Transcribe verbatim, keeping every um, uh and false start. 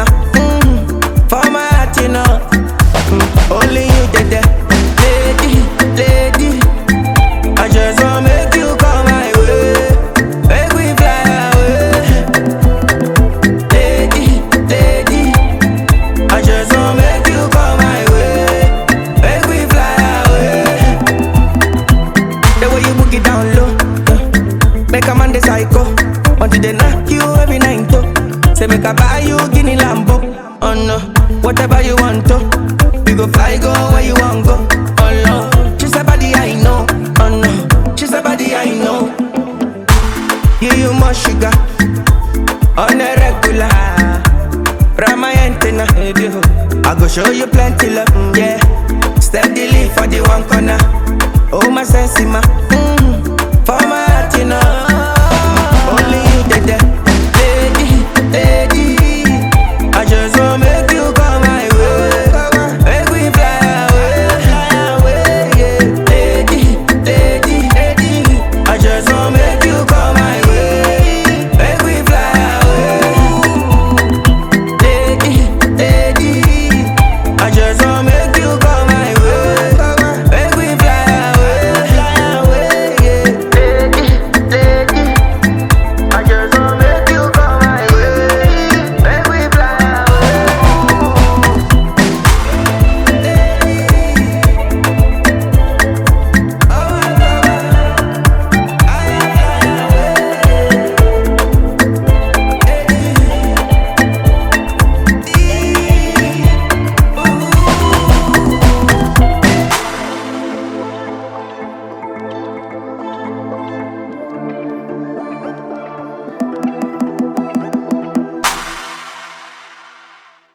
ma. Mm, for my heart, you know. Mm, only you did that. Lady, lady. I just wanna make you come my way. Make we fly away. Lady, lady. I just wanna make you come my way. Make we fly away. The way you book it down low, uh, make a man the psycho. Until they knock you every night, oh. Say make I buy you Guinea Lambo. Oh no, whatever you want, to. We go fly, go where you want, go. Oh no, she's a body I know. Oh no, she's a body I know. You, you more sugar on a regular. From my antenna, I go show you plenty love, mm, yeah. Steadily for the one corner. Oh my sense, ma, mm, for my heart, you know. Only you did that.